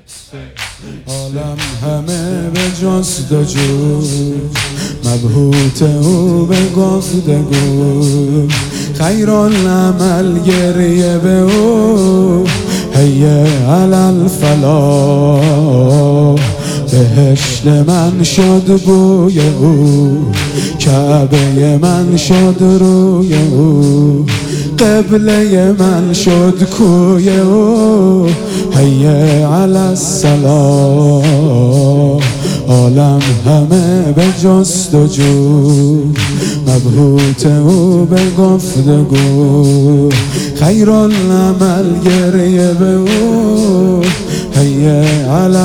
عالم همه به جستجو، مبهوت او به گفتگو، خیرالعمل گریه به او، هی علی الفلاح. بهشت من شد بوی او، کعبه من شد روی او، قبله من شد کوی او، هی علی الصلاح. عالم همه به جستجو، مبهوت او به گفتگو، خیرالعمل گریه به او، هی علی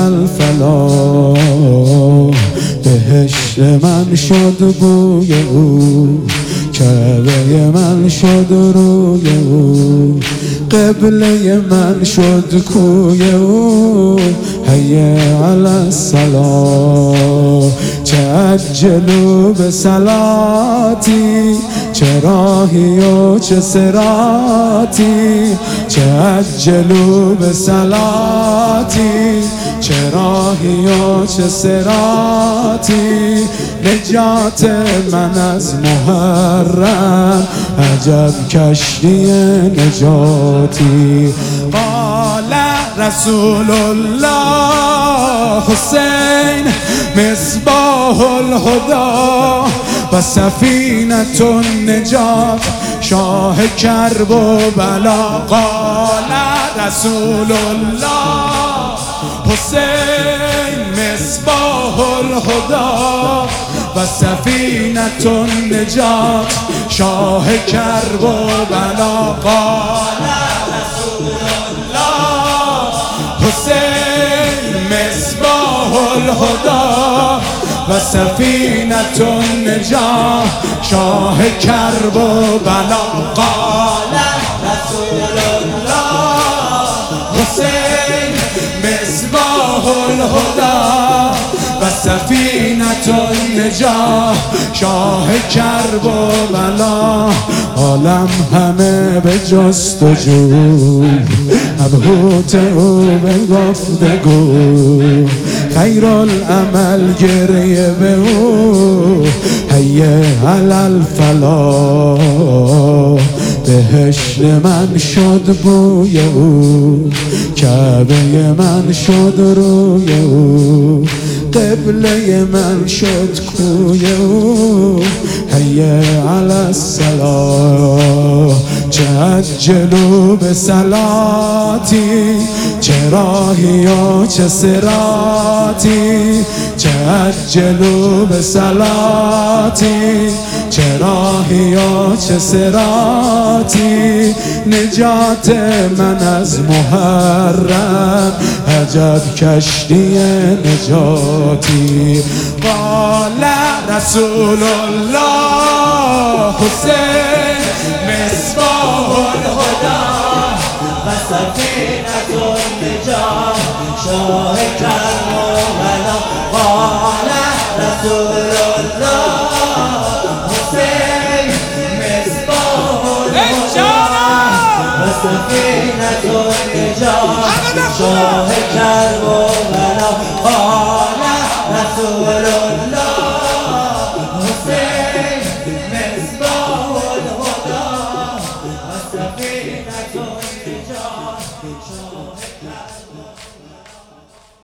الفلاح. بهشت من شد بوی او، کعبه من شد روی او، قبله من شد کوی او، هی علی الصلاح. تعجلوا به صلاتی، چه راهی و چه صراطی، تعجلوا به صلاتی، چه راهی و چه صراطی، نجات من از محرم، عجب کشتی نجاتی. قال رسول الله حسین مصباح الهدی و سفینة النجات، شاه کرب و بلا. قال رسول الله حسین مصباح الهدی و سفینة النجات، شاه کرب و بلا. قال رسول الله حسین مصباح الهدی و سفینة النجات، شاه کرب و بلا. قال رسول الله حسین مصباح الهدی و سفینة النجات، شاه کرب و بلا. عالم همه به جستجو، مبهوت او به گفتگو، خیرالعمل گریه به او، هی علی الفلاح. بهشت من شد بوی او، کعبه من شد روی او، قبله من شد کوی او، هی علی الصلاح. تعجلوا به صلاتی، چه راهی و چه صراطی، تعجلوا به صلاتی، چه راهی و چه صراطی، نجات من از محرم، عجب کشتی نجاتی. قال رسول الله حسین مصباح الهدی و سفینة النجات، شاه کرب و بلا. قال رسول الله حسین مصباح الهدی و سفینة النجات، شاه